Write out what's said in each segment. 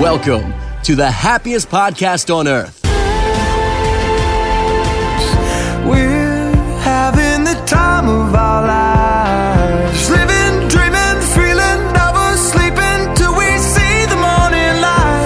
Welcome to the happiest podcast on earth. We're having the time of our lives. Living, dreaming, feeling, never sleeping till we see the morning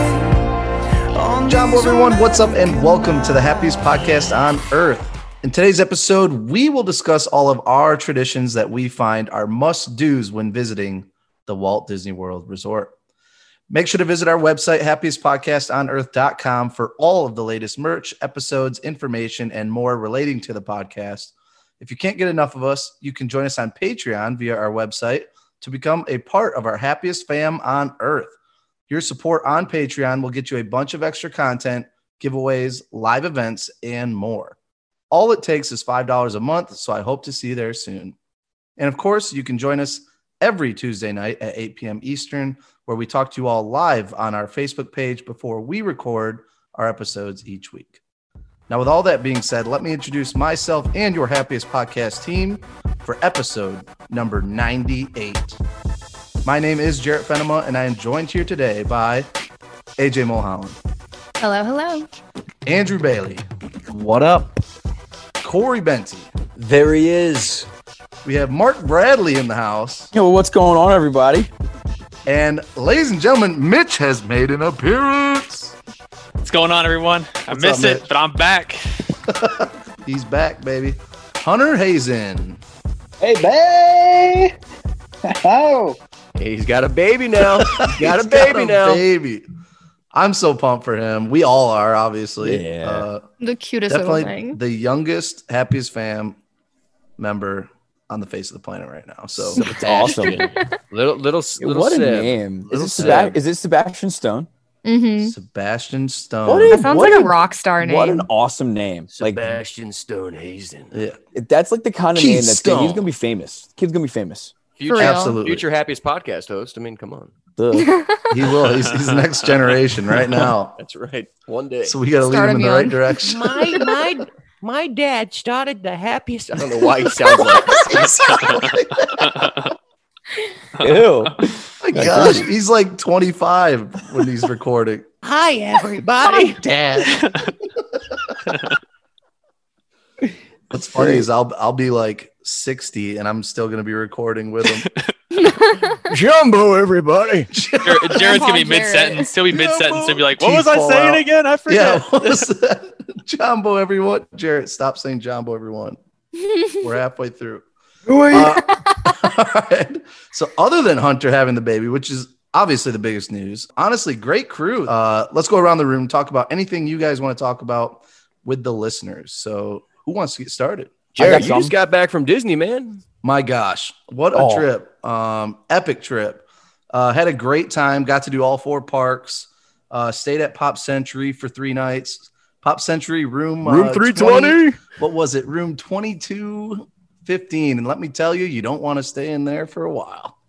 light. Jumbo, everyone, what's up, and welcome to the happiest podcast on earth. In today's episode, we will discuss all of our traditions that we find are must-dos when visiting the Walt Disney World Resort. Make sure to visit our website, happiestpodcastonearth.com, for all of the latest merch, episodes, information, and more relating to the podcast. If you can't get enough of us, you can join us on Patreon via our website to become a part of our happiest fam on earth. Your support on Patreon will get you a bunch of extra content, giveaways, live events, and more. All it takes is $5 a month, so I hope to see you there soon. And of course, you can join us every Tuesday night at 8 p.m. Eastern, where we talk to you all live on our Facebook page before we record our episodes each week. Now, with all that being said, let me introduce myself and your happiest podcast team for episode number 98. My name is Jarrett Fenema, and I am joined here today by AJ Mulholland. Hello, hello. Andrew Bailey. What up? Corey Benty. There he is. We have Mark Bradley in the house. Yo, what's going on, everybody? And ladies and gentlemen, Mitch has made an appearance. What's going on, everyone? I What's missed up, it, Mitch? but I'm back. He's back, baby. Hunter Hazen. Hey, babe! Oh, He's got a baby now. He's got a baby. I'm so pumped for him. We all are, obviously. Yeah. The cutest little Definitely thing. the youngest, happiest fam member on the face of the planet right now. So it's awesome. Little What a Seb. name! Little Is it Sebastian Stone? Mm-hmm. Sebastian Stone. What is- That sounds What like a- a rock star name. What an awesome name! Sebastian Stone Hazen. Yeah, That's like the kind of Keith name that's Stone. he's gonna be famous. Kid's gonna be famous. For real. absolutely. Future happiest podcast host. I mean, come on. Duh. He will. He's the next generation right now. That's right. One day. So we got to lead Start him in him the right young. direction. My dad started the happiest. I don't know why he sounds like this. Ew. My gosh, he's like 25 when he's recording. Hi, everybody. Dad. What's funny is I'll be like 60 and I'm still gonna be recording with him. Jumbo, everybody! Jared's gonna be Jared. mid-sentence. He'll be mid-sentence and be like, "What Teeth was I fall saying out. again? I Yeah, forget." what was that? Jumbo, everyone. Jarrett, stop saying Jumbo, everyone. We're halfway through. All right. So other than Hunter having the baby, which is obviously the biggest news, honestly, great crew. Let's go around the room, talk about anything you guys want to talk about with the listeners. So who wants to get started? Jared, you some. just got back from Disney, man. My gosh, what a trip. Epic trip. Had a great time. Got to do all 4 parks. Stayed at Pop Century for 3 nights. Pop Century room 320. What was it? Room 2215. And let me tell you, you don't want to stay in there for a while.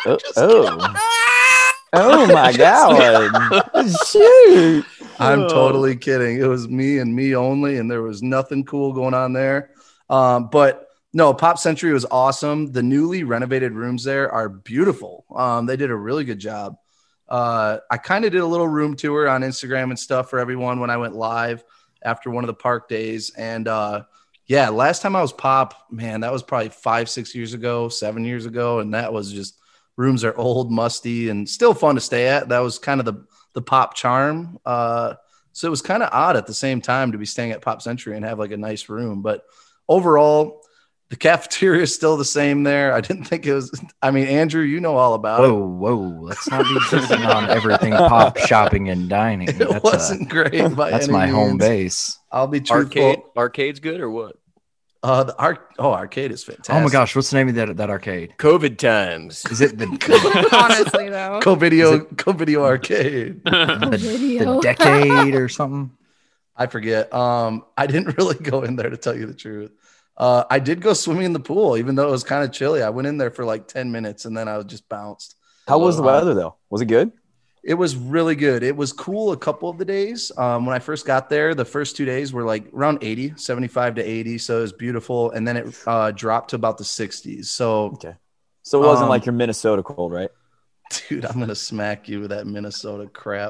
Oh my God! Shoot! I'm totally kidding. It was me and me only, and there was nothing cool going on there. But no, Pop Century was awesome. The newly renovated rooms there are beautiful. They did a really good job. I kind of did a little room tour on Instagram and stuff for everyone when I went live after one of the park days. And yeah, last time I was Pop, man, that was probably 5-6 years ago, 7 years ago. And that was just, rooms are old, musty, and still fun to stay at. That was kind of the Pop charm. So it was kind of odd at the same time to be staying at Pop Century and have like a nice room. But overall, the cafeteria is still the same there. I didn't think it was. I mean, Andrew, you know all about it. Whoa. Let's not be dissing on everything pop shopping and dining. It wasn't great. That's any my home means. base. I'll be truthful. Arcade's good or what? Arcade is fantastic. Oh my gosh, what's the name of that arcade? COVID times. Is it the Honestly, though. Co-video arcade. the decade or something? I forget. I didn't really go in there to tell you the truth. I did go swimming in the pool, even though it was kind of chilly. I went in there for like 10 minutes and then I was just bounced. How was the weather though? Was it good? It was really good. It was cool a couple of the days. When I first got there, the first 2 days were like around 80, 75 to 80. So it was beautiful. And then it dropped to about the 60s. So, Okay. So it wasn't like your Minnesota cold, right? dude, I'm going to smack you with that Minnesota crap.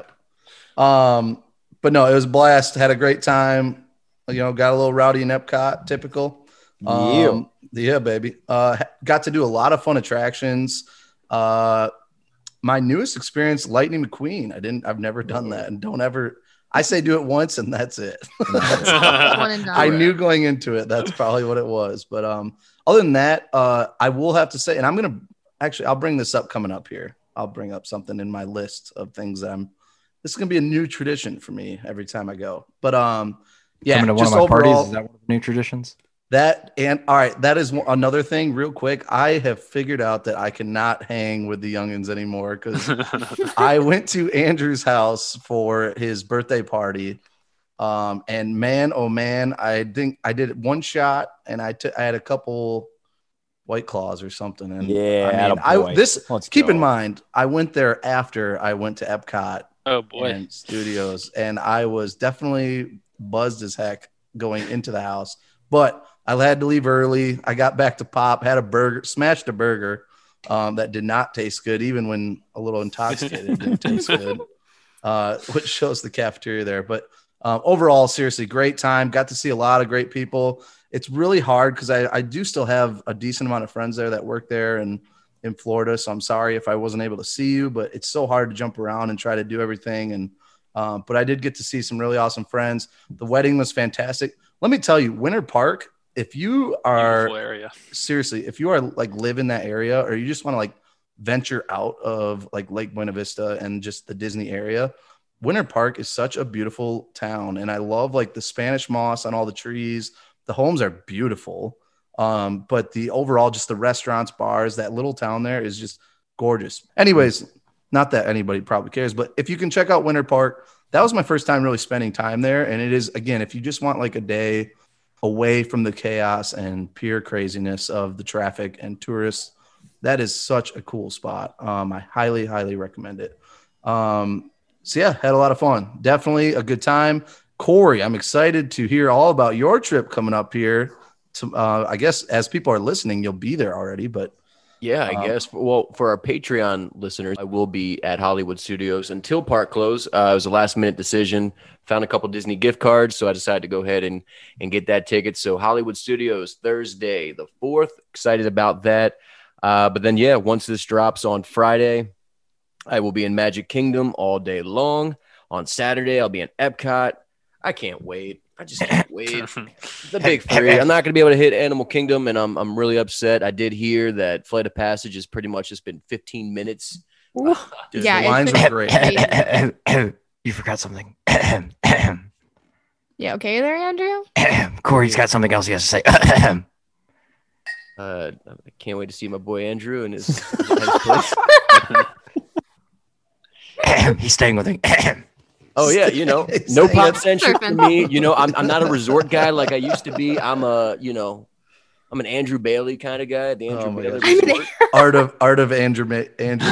But no, it was a blast. Had a great time. Got a little rowdy in Epcot, typical. Yeah, baby. Got to do a lot of fun attractions. My newest experience, Lightning McQueen. I've never done that, and don't ever. I say do it once and that's it. One and done. I knew going into it that's probably what it was. But other than that, I will have to say, and I'll bring this up coming up here. I'll bring up something in my list of things that this is gonna be a new tradition for me every time I go. But yeah, coming to one of my parties, is that one of the new traditions? That is another thing real quick. I have figured out that I cannot hang with the youngins anymore because I went to Andrew's house for his birthday party. And man, oh man, I think I did one shot and I had a couple White Claws or something. And keep in mind, I went there after I went to Epcot and Studios, and I was definitely buzzed as heck going into the house, but I had to leave early. I got back to Pop, had a burger, smashed a burger that did not taste good, even when a little intoxicated. It didn't taste good, which shows the cafeteria there. But overall, seriously, great time. Got to see a lot of great people. It's really hard because I do still have a decent amount of friends there that work there and in Florida. So I'm sorry if I wasn't able to see you, but it's so hard to jump around and try to do everything. And but I did get to see some really awesome friends. The wedding was fantastic. Let me tell you, Winter Park, if you are seriously, if you are like live in that area or you just want to like venture out of like Lake Buena Vista and just the Disney area, Winter Park is such a beautiful town. And I love like the Spanish moss on all the trees. The homes are beautiful. But the overall, just the restaurants, bars, that little town there is just gorgeous. Anyways, not that anybody probably cares, but if you can check out Winter Park, that was my first time really spending time there. And it is, again, if you just want like a day away from the chaos and pure craziness of the traffic and tourists, that is such a cool spot. I highly, highly recommend it. So yeah, had a lot of fun. Definitely a good time. Corey, I'm excited to hear all about your trip coming up here. I guess as people are listening, you'll be there already, but yeah, I guess. Well, for our Patreon listeners, I will be at Hollywood Studios until park close. It was a last-minute decision. Found a couple Disney gift cards, so I decided to go ahead and get that ticket. So Hollywood Studios, Thursday the 4th. Excited about that. But then, yeah, once this drops on Friday, I will be in Magic Kingdom all day long. On Saturday, I'll be in Epcot. I can't wait. I just can't wait. The big three. I'm not going to be able to hit Animal Kingdom, and I'm really upset. I did hear that Flight of Passage has pretty much just been 15 minutes. Yeah, the lines were great. You forgot something. Yeah, okay there, Andrew? Corey's got something else he has to say. I can't wait to see my boy Andrew and his place. He's staying with me. Oh yeah, no pop centric for me. I'm not a resort guy like I used to be. I'm an Andrew Bailey kind of guy. The Andrew Bailey resort. Art of Andrew.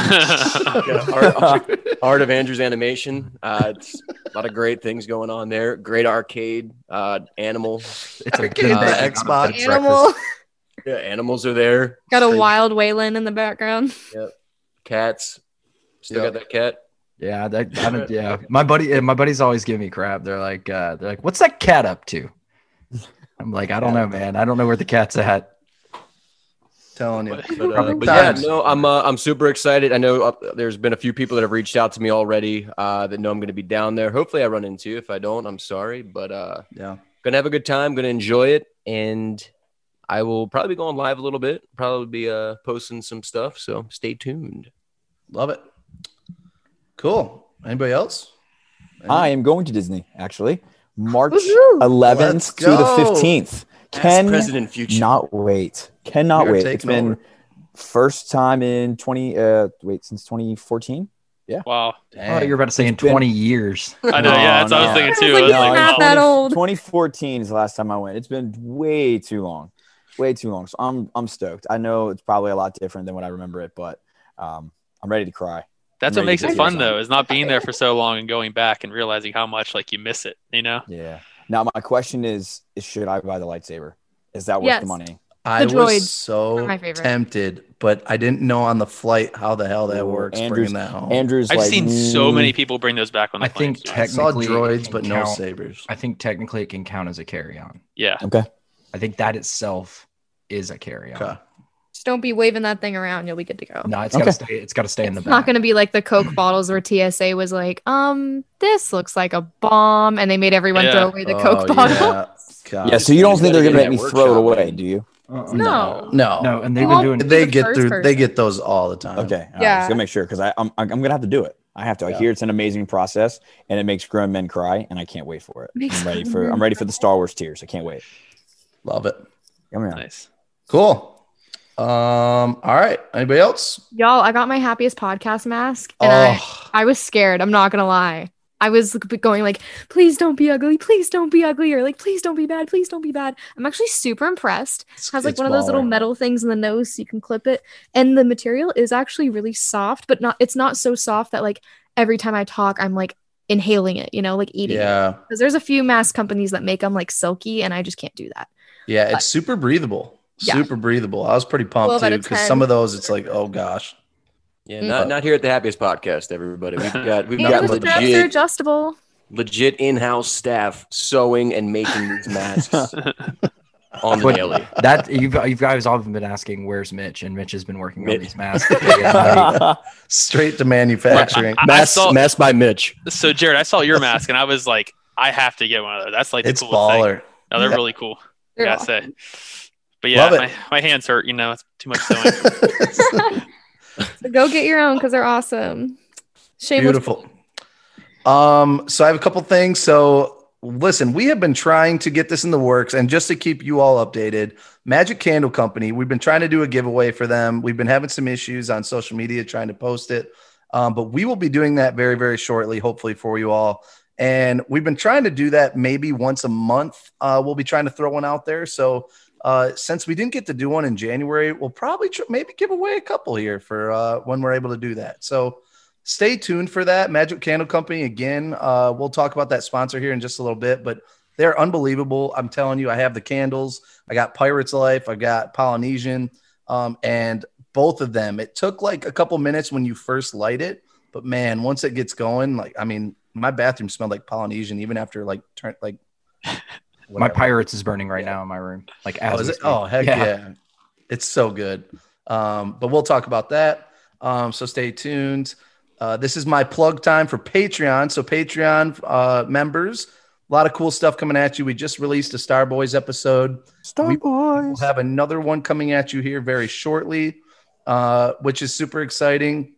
Art of Andrew's animation. It's a lot of great things going on there. Great arcade. Animal. It's arcade. The Xbox. Animal. Yeah, animals are there. Got a wild Waylon in the background. Yep. Cats. Still got that cat. Yeah, yeah. My buddies always give me crap. They're like, "What's that cat up to?" I'm like, "I don't know, man. I don't know where the cat's at." Telling you. But yeah, no, I'm super excited. I know there's been a few people that have reached out to me already that know I'm going to be down there. Hopefully, I run into you. If I don't, I'm sorry. But gonna have a good time. Gonna enjoy it, and I will probably be going live a little bit. Probably be posting some stuff. So stay tuned. Love it. Cool. Anybody else? I am going to Disney, actually. March 11th to the 15th. President Future. Cannot wait. It's been first time in since 2014. Yeah. Wow. Oh, you're about to say in 20 years. I know. Yeah, that's what I was thinking too. He's not that old. 2014 is the last time I went. It's been way too long. So I'm stoked. I know it's probably a lot different than what I remember it, but I'm ready to cry. That's what makes it fun, though, is not being there for so long and going back and realizing how much you miss it, Yeah. Now, my question is should I buy the lightsaber? Is that worth the money? I droids was so are my favorite. tempted, but I didn't know on the flight how the hell that Ooh, works. Andrew's- Bringing that home. Andrew's I've like, seen so many people bring those back on the I think planes, dude. I saw technically droids, it but can no count- sabers. I think technically it can count as a carry-on. Yeah. Okay. I think that itself is a carry-on. Okay. Just don't be waving that thing around. You'll be good to go. No, it's Okay. gotta stay. It's gotta stay in the It's back. not going to be like the Coke bottles where TSA was like, this looks like a bomb, and they made everyone Yeah. throw away the Coke Oh, bottle. Yeah. God. Yeah, so you don't You think they're gotta gonna get make me that throw it workshop, away, man. do you? No. No. No, and You they've been won't doing. be They the get first through. person. They get those all the time. Okay. All right, Yeah. just gonna make sure because I'm gonna have to do it. I have to. I hear it's an amazing process and it makes grown men cry, and I can't wait for it. Makes I'm ready for the Star Wars tears. I can't wait. Love it. Come here. Nice. Cool. All right. Anybody else? Y'all, I got my happiest podcast mask, and I was scared. I'm not going to lie. I was going like, please don't be ugly. Please don't be ugly. Or like, please don't be bad. Please don't be bad. I'm actually super impressed. It has like It's one of those little baller. metal things in the nose so you can clip it. And the material is actually really soft, but it's not so soft that like every time I talk, I'm like inhaling it, like eating it. Yeah. Because there's a few mask companies that make them like silky, and I just can't do that. Yeah. It's super breathable. Yeah. Super breathable. I was pretty pumped 12 out too of because 10. some of those, it's like, oh gosh. Yeah, not here at the Happiest Podcast, everybody. We've got And the straps are legit adjustable. in-house staff sewing and making these masks on the But daily. that you guys all have been asking, where's Mitch? And Mitch has been working on Mitch. these masks. Yeah, Straight to manufacturing. Mask by Mitch. So Jared, I saw your mask and I was like, I have to get one of those. That's like the It's coolest thing. baller. No, they're Yeah. really cool. They're Gotta awesome. say. But yeah, Love it. my hands hurt. It's too much sewing. So go get your own because they're awesome. Shameless. Beautiful. So I have a couple things. So listen, we have been trying to get this in the works, and just to keep you all updated, Magic Candle Company, we've been trying to do a giveaway for them. We've been having some issues on social media trying to post it. But we will be doing that very, very shortly, hopefully for you all. And we've been trying to do that maybe once a month. We'll be trying to throw one out there. So since we didn't get to do one in January, we'll probably maybe give away a couple here for when we're able to do that. So stay tuned for that. Magic Candle Company, again, we'll talk about that sponsor here in just a little bit, but they're unbelievable. I'm telling you, I have the candles. I got Pirate's Life. I got Polynesian. And both of them, it took like a couple minutes when you first light it, but man, once it gets going, like, I mean, my bathroom smelled like Polynesian even after like my whatever. Pirates is burning right now in my room. Like, as Oh, is we it? speak. Oh, heck yeah. It's so good. But we'll talk about that. So stay tuned. This is my plug time for Patreon. So Patreon members, a lot of cool stuff coming at you. We just released a Star Boys episode. We'll have another one coming at you here very shortly, which is super exciting.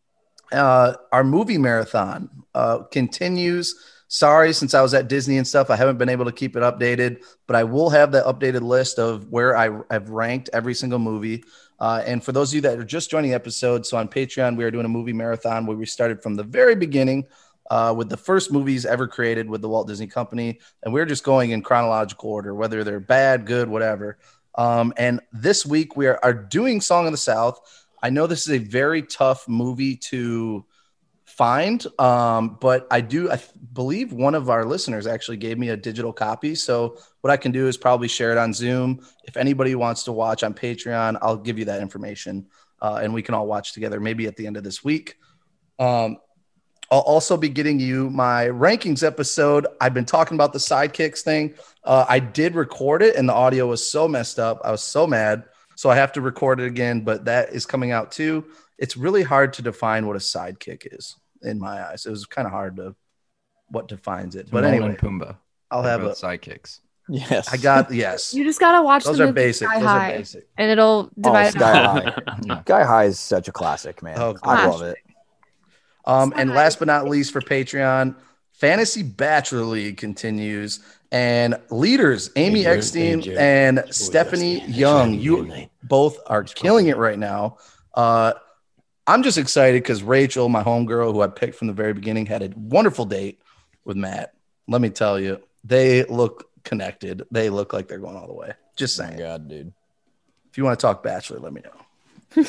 Our movie marathon continues. Sorry, since I was at Disney and stuff, I haven't been able to keep it updated, but I will have the updated list of where I've ranked every single movie. And for those of you that are just joining the episode, so on Patreon, we are doing a movie marathon where we started from the very beginning with the first movies ever created with the Walt Disney Company. And we're just going in chronological order, whether they're bad, good, whatever. And this week we are doing Song of the South. I know this is a very tough movie to find, but I believe one of our listeners actually gave me a digital copy. So what I can do is probably share it on Zoom. If anybody wants to watch on Patreon, I'll give you that information, and we can all watch together maybe at the end of this week. I'll also be getting you my rankings episode. I've been talking about the sidekicks thing. I did record it and the audio was so messed up. I was so mad. So I have to record it again, but that is coming out too. It's really hard to define what a sidekick is in my eyes. It was kind of hard what defines it. But Timon anyway, and Pumbaa. I'll They're have both a, sidekicks. Yes. yes. You just gotta watch Those the are movie basic. Sky Those High, are basic. and it'll divide it Sky up. High. Sky High is such a classic, man. Oh, I gosh. love it. And last but not least for Patreon, Fantasy Bachelor League continues. And leaders, Amy Eckstein and Stephanie Young, you both are killing it right now. I'm just excited because Rachel, my homegirl, who I picked from the very beginning, had a wonderful date with Matt. Let me tell you, they look connected. They look like they're going all the way. Just Oh my saying. God, dude. If you want to talk Bachelor, let me know.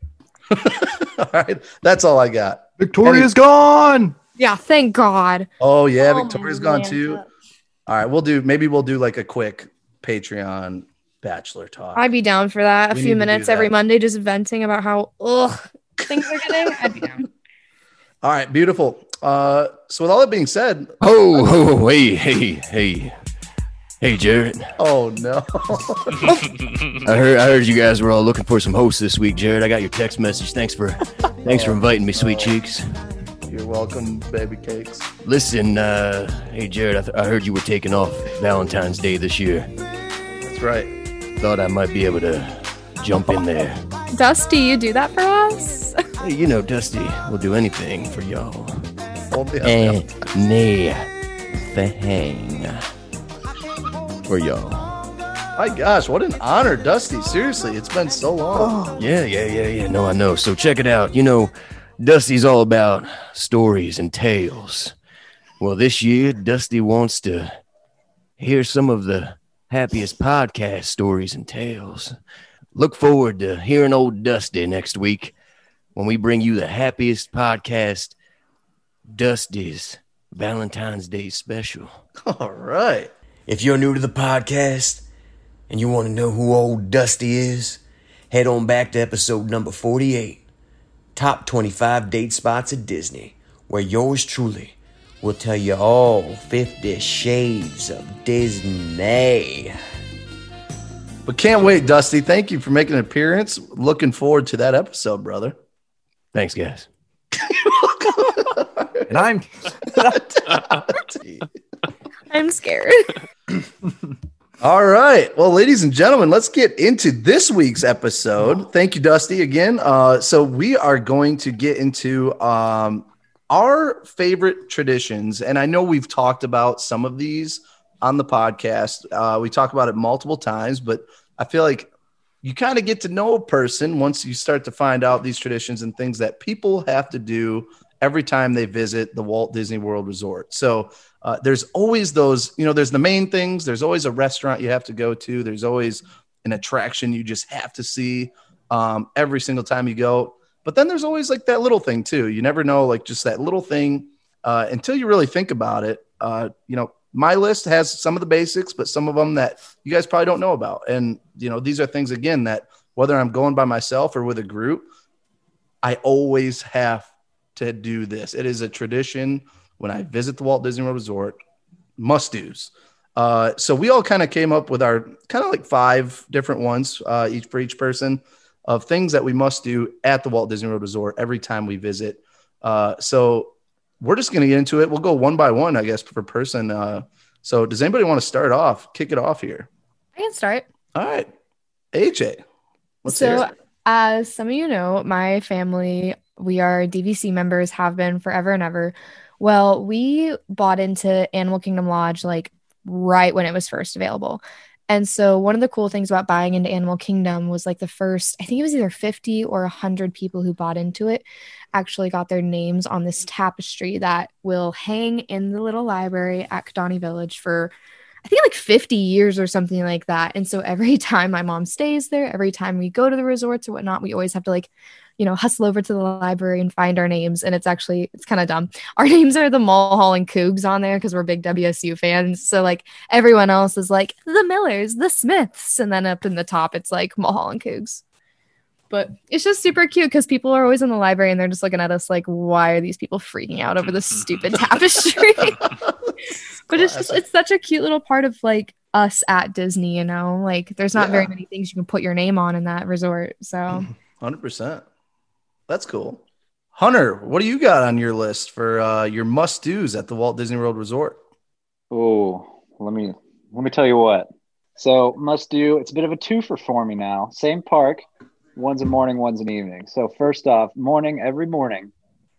All right. That's all I got. Victoria's gone. Yeah, thank God. Oh, yeah. Oh, Victoria's my gone man. too. All right. We'll do like a quick Patreon bachelor talk. I'd be down for that. A We few need to do minutes every that. Monday, just venting about how things are getting. I'd be down. All right, beautiful. So with all that being said, Oh, hey, Jared. oh no. I heard you guys were all looking for some hosts this week, Jared. I got your text message. Thanks for inviting me, sweet cheeks. You're welcome, baby cakes. Listen, hey, Jared, I heard you were taking off Valentine's Day this year. That's right. Thought I might be able to jump in there. Dusty, you do that for us? Hey, you know, Dusty will do anything for y'all. Only Anything for y'all. My gosh, what an honor, Dusty. Seriously, it's been so long. Yeah. No, I know. So check it out. You know, Dusty's all about stories and tales. Well, this year, Dusty wants to hear some of the happiest podcast stories and tales. Look forward to hearing old Dusty next week when we bring you the happiest podcast, Dusty's Valentine's Day special. All right. If you're new to the podcast and you want to know who old Dusty is, head on back to episode number 48, Top 25 Date Spots at Disney, where yours truly will tell you all 50 shades of Disney. But can't wait, Dusty. Thank you for making an appearance. Looking forward to that episode, brother. Thanks, guys. And I'm scared. All right. Well, ladies and gentlemen, let's get into this week's episode. Thank you, Dusty, again. So we are going to get into our favorite traditions. And I know we've talked about some of these on the podcast. We talk about it multiple times, but I feel like you kind of get to know a person once you start to find out these traditions and things that people have to do every time they visit the Walt Disney World Resort. So there's always those, there's the main things. There's always a restaurant you have to go to. There's always an attraction you just have to see every single time you go. But then there's always like that little thing too. You never know, like just that little thing until you really think about it. My list has some of the basics, but some of them that you guys probably don't know about. And, these are things, again, that whether I'm going by myself or with a group, I always have to do this. It is a tradition when I visit the Walt Disney World Resort, must-dos. So we all kind of came up with our kind of like 5 different ones each for each person of things that we must do at the Walt Disney World Resort every time we visit. So we're just going to get into it. We'll go one by one, I guess, per person. So does anybody want to start off, kick it off here? I can start. All right. AJ. Let's hear it. As some of you know, my family, we are DVC members, have been forever and ever. Well, we bought into Animal Kingdom Lodge like right when it was first available. And so one of the cool things about buying into Animal Kingdom was like the first, I think it was either 50 or 100 people who bought into it actually got their names on this tapestry that will hang in the little library at Kidani Village for, I think, like 50 years or something like that. And so every time my mom stays there, every time we go to the resorts or whatnot, we always have to hustle over to the library and find our names. And it's kind of dumb. Our names are the Mulhall and Cougs on there because we're big WSU fans. So like everyone else is like the Millers, the Smiths. And then up in the top, it's like Mulhall and Cougs. But it's just super cute because people are always in the library and they're just looking at us like, why are these people freaking out over this stupid tapestry? But it's such a cute little part of like us at Disney, like there's not very many things you can put your name on in that resort. So 100%. That's cool. Hunter, what do you got on your list for your must-dos at the Walt Disney World Resort? Oh, let me tell you what. So must-do, it's a bit of a twofer for me now. Same park, one's a morning, one's an evening. So first off, every morning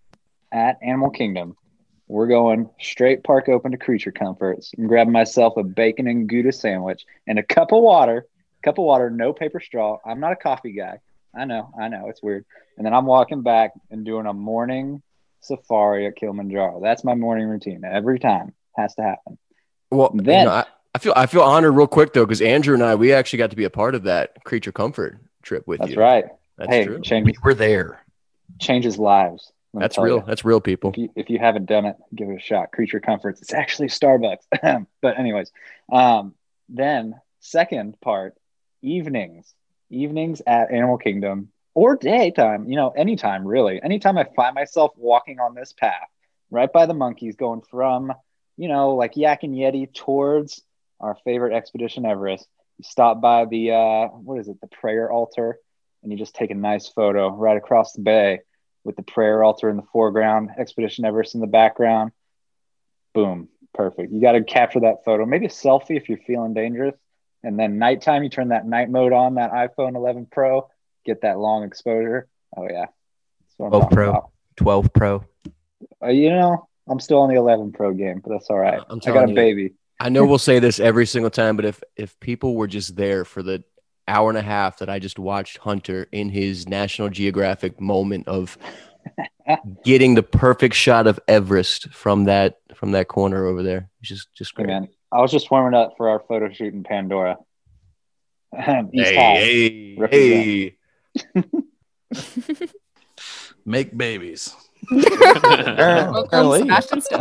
at Animal Kingdom, we're going straight park open to Creature Comforts. I'm grabbing myself a bacon and Gouda sandwich and a cup of water, no paper straw. I'm not a coffee guy. I know, it's weird. And then I'm walking back and doing a morning safari at Kilimanjaro. That's my morning routine. Every time. Has to happen. Well, then I feel honored real quick though, because Andrew and we actually got to be a part of that Creature Comfort trip with you. That's right. That's true. We were there. Changes lives. That's real. That's real, people. If you haven't done it, give it a shot. Creature Comforts. It's actually Starbucks. But anyways, then second part evenings at Animal Kingdom, or daytime, anytime really. Anytime I find myself walking on this path right by the monkeys, going from, like Yak and Yeti towards our favorite expedition, Everest. You stop by the, the prayer altar, and you just take a nice photo right across the bay with the prayer altar in the foreground, Expedition Everest in the background. Boom. Perfect. You got to capture that photo. Maybe a selfie if you're feeling dangerous. And then nighttime, you turn that night mode on, that iPhone 11 Pro, get that long exposure. Oh, yeah. That's what I'm 12 talking Pro. about. 12 Pro. I'm still on the 11 Pro game, but that's all right. I'm I got a telling you, baby. I know we'll say this every single time, but if people were just there for the hour and a half that I just watched Hunter in his National Geographic moment of getting the perfect shot of Everest from that corner over there, it's just great. Hey, man, I was just warming up for our photo shoot in Pandora. Hey. Make babies. Apparently.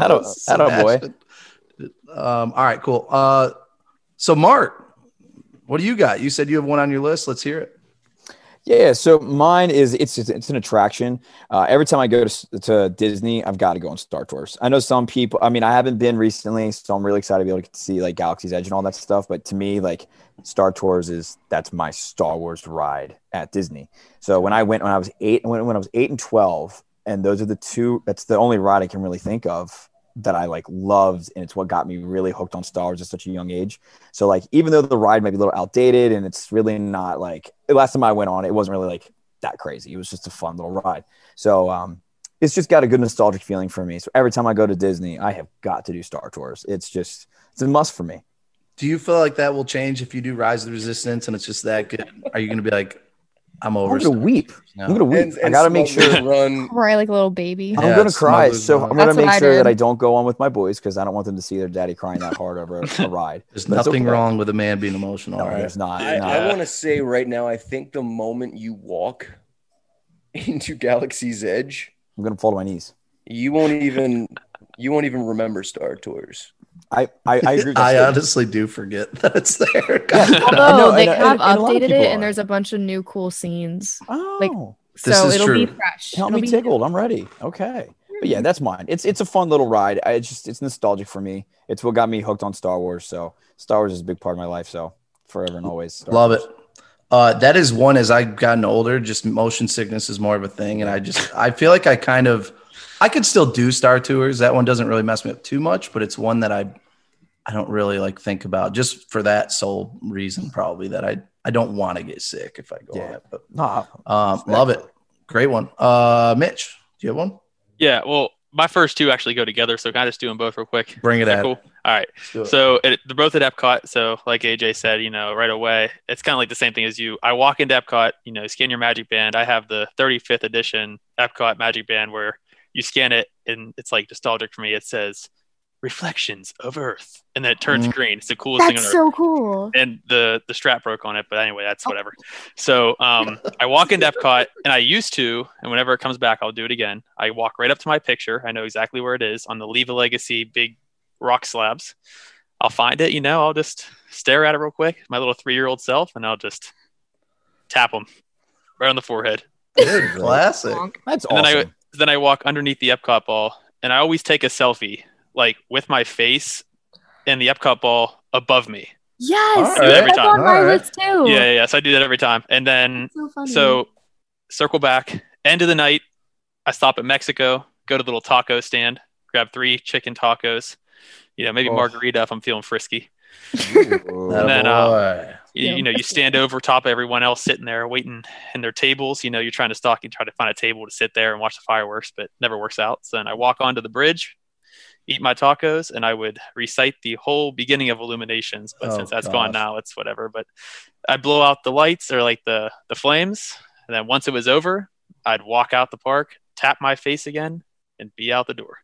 Atta boy. All right, cool. So Mark, what do you got? You said you have one on your list. Let's hear it. Yeah, so mine is it's an attraction. Every time I go to Disney, I've got to go on Star Tours. I know some people. I mean, I haven't been recently, so I'm really excited to be able to get to see like Galaxy's Edge and all that stuff. But to me, like Star Tours that's my Star Wars ride at Disney. So when I went when I was 8 and 12, and those are the two. That's the only ride I can really think of that I like loved, and it's what got me really hooked on Star Wars at such a young age. So like, even though the ride might be a little outdated and it's really not like the last time I went on, it wasn't really like that crazy. It was just a fun little ride. So it's just got a good nostalgic feeling for me. So every time I go to Disney, I have got to do Star Tours. It's a must for me. Do you feel like that will change if you do Rise of the Resistance and it's just that good? Are you going to be like, I'm over? I'm going to weep. No. I'm going to weep. And I got to make sure. Cry like a little baby. I'm going to cry. Smugglers So Run. I'm going to That's what make I sure did. that I don't go on with my boys because I don't want them to see their daddy crying that hard over a ride. There's But it's nothing okay. wrong with a man being emotional. No, all right? there's not. I want to say right now, I think the moment you walk into Galaxy's Edge, I'm going to fall to my knees. you won't even remember Star Tours. I agree with that I statement. honestly do forget that it's there. I know, Although they and have a lot of updated people it, are. and there's a bunch of new cool scenes. Oh, This So is it'll be true. fresh. help It'll me be tickled. I'm ready. Okay. But yeah, that's mine. It's a fun little ride. It's nostalgic for me. It's what got me hooked on Star Wars. So Star Wars is a big part of my life. So forever and always. Star Love Wars. it. That is one as I've gotten older, just motion sickness is more of a thing. And I feel like I could still do Star Tours. That one doesn't really mess me up too much, but it's one that I don't really like think about just for that sole reason, probably that I don't want to get sick if I go on it. But love it. Great one. Mitch, do you have one? Yeah, well, my first two actually go together, so can I just do them both real quick? Bring it Is that at. cool? All right. Do it. So they're both at Epcot. So like AJ said, right away, it's kind of like the same thing as you. I walk into Epcot, scan your Magic Band. I have the 35th edition Epcot Magic Band where you scan it and it's like nostalgic for me. It says Reflections of Earth, and then it turns green. It's the coolest thing on That's earth. so cool. And the strap broke on it, but anyway, that's whatever. So I walk into Epcot, and I used to, and whenever it comes back, I'll do it again. I walk right up to my picture. I know exactly where it is on the Leave a Legacy big rock slabs. I'll find it, I'll just stare at it real quick, my little 3-year-old self, and I'll just tap them right on the forehead. Dude, classic. That's And awesome. then I walk underneath the Epcot ball, and I always take a selfie, like with my face and the Epcot ball above me. Yes, All right. Every that's time. on my All right. list too. Yeah. So I do that every time. And then, So funny. so circle back, end of the night, I stop at Mexico, go to the little taco stand, grab 3 chicken tacos, maybe margarita if I'm feeling frisky. Atta And then, boy. You stand over top of everyone else sitting there waiting in their tables. You're trying to stalk and try to find a table to sit there and watch the fireworks, but never works out. So then I walk onto the bridge, eat my tacos, and I would recite the whole beginning of Illuminations. But Oh, since that's gosh. gone now, it's whatever. But I'd blow out the lights or like the flames. And then once it was over, I'd walk out the park, tap my face again, and be out the door.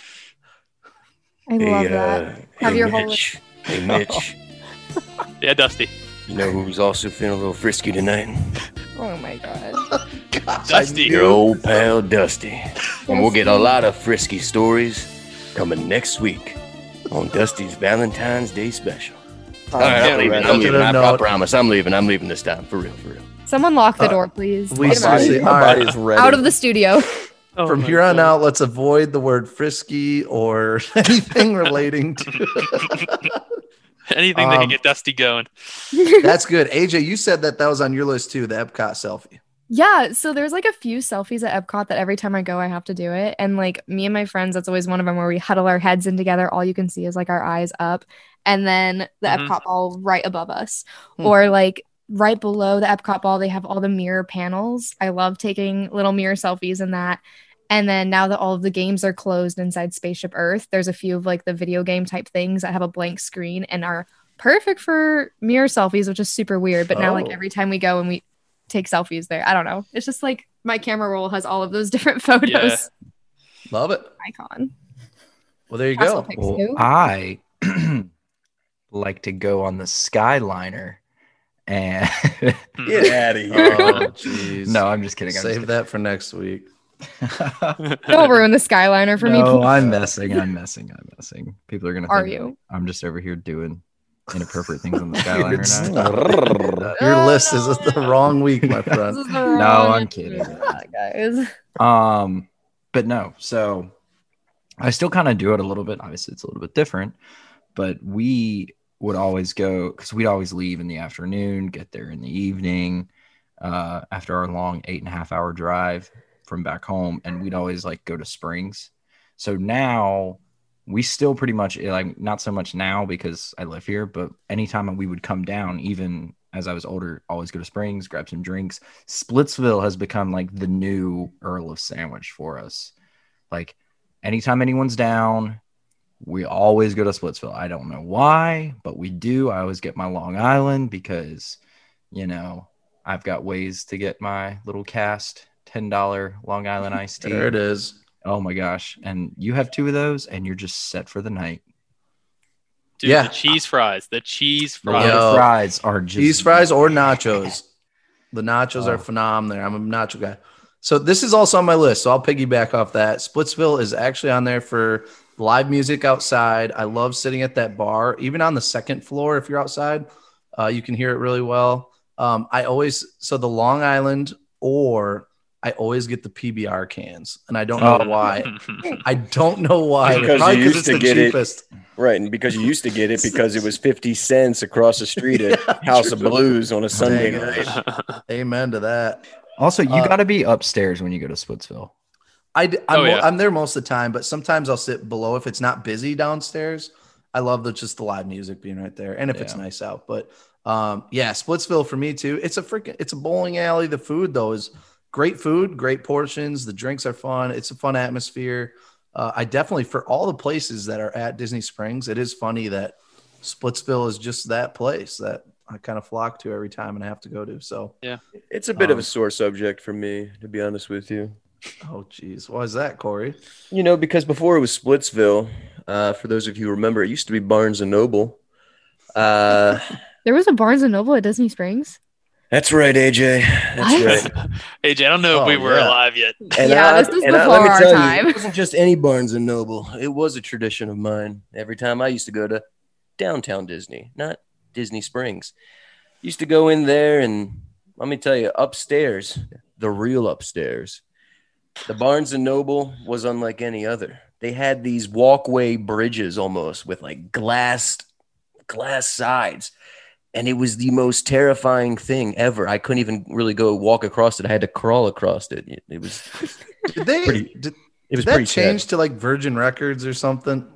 I love that. Have your whole Mitch. Hey, Mitch. Yeah, Dusty. You know who's also feeling a little frisky tonight? Oh my god. Dusty. Your old pal Dusty. And we'll get a lot of frisky stories coming next week on Dusty's Valentine's Day special. All right, I'm leaving. ready. I'm leaving. I No. promise. I'm leaving. I'm leaving this time. For real. Someone lock the door, please. we Get him out. seriously- My all right. body is ready. Out of the studio. Oh From my here on God. out, let's avoid the word frisky or anything relating to. Anything that can get Dusty going. That's good. AJ, you said that was on your list too, the Epcot selfie. Yeah, so there's like a few selfies at Epcot that every time I go, I have to do it. And like me and my friends, that's always one of them where we huddle our heads in together. All you can see is like our eyes up, and then the Epcot ball right above us, or like right below the Epcot ball, they have all the mirror panels. I love taking little mirror selfies in that. And then now that all of the games are closed inside Spaceship Earth, there's a few of like the video game type things that have a blank screen and are perfect for mirror selfies, which is super weird. But now like every time we go and we take selfies there, I don't know. It's just like my camera roll has all of those different photos. Yeah. Love it. Icon. Well, there you Castle go. pics Well, too. I like to go on the Skyliner, and Get out of here. Oh, jeez. no, I'm just kidding. Save that for next week. Don't ruin the Skyliner for me. No, please. I'm messing. People are gonna. Are think you? I'm just over here doing inappropriate things on the Skyliner now. Your list is the wrong week, my This friend. is the No, wrong I'm kidding. guys. But no. So I still kind of do it a little bit. Obviously, it's a little bit different, but we would always go because we'd always leave in the afternoon, get there in the evening after our long 8.5 hour drive from back home, and we'd always like go to Springs. So now we still pretty much like not so much now because I live here, but anytime we would come down, even as I was older, always go to Springs, grab some drinks. Splitsville has become like the new Earl of Sandwich for us. Like anytime anyone's down, we always go to Splitsville. I don't know why, but we do. I always get my Long Island because, you know, I've got ways to get my little cast $10 Long Island iced tea. There it is. Oh my gosh. And you have 2 of those and you're just set for the night. Dude, Yeah. the cheese fries. The cheese The fries. Yo. fries are just Cheese fries or nachos. The nachos are phenomenal there. I'm a nacho guy. So this is also on my list. So I'll piggyback off that. Splitsville is actually on there for live music outside. I love sitting at that bar, even on the second floor. If you're outside, you can hear it really well. So the Long Island, or I always get the PBR cans, and I don't know why. I don't know why. Because Probably you 'cause used it's to the get it. cheapest. Right, and because you used to get it because it was 50 cents across the street at House of Blues on a Sunday Dang it. night. Amen to that. Also, you got to be upstairs when you go to Splitsville. I'm there most of the time, but sometimes I'll sit below if it's not busy downstairs. I love just the live music being right there, and if it's nice out. But Splitsville for me too. It's a bowling alley. The food though is great food, great portions. The drinks are fun. It's a fun atmosphere. I definitely, for all the places that are at Disney Springs, it is funny that Splitsville is just that place that I kind of flock to every time and I have to go to. So Yeah. It's a bit of a sore subject for me, to be honest with you. oh geez, why is that, Corey? You know, because before it was Splitsville, for those of you who remember, it used to be Barnes and Noble. There was a Barnes and Noble at Disney Springs. That's right, AJ. That's right. AJ, I don't know if we were alive yet. And Yeah, this is let before me our tell time. You, it wasn't just any Barnes and Noble. It was a tradition of mine. Every time I used to go to downtown Disney, not Disney Springs, used to go in there, and let me tell you, upstairs, the real upstairs, the Barnes and Noble was unlike any other. They had these walkway bridges almost with like glass sides. And it was the most terrifying thing ever. I couldn't even really go walk across it. I had to crawl across it. It was Did they? It was did that pretty change sad. to like Virgin Records or something?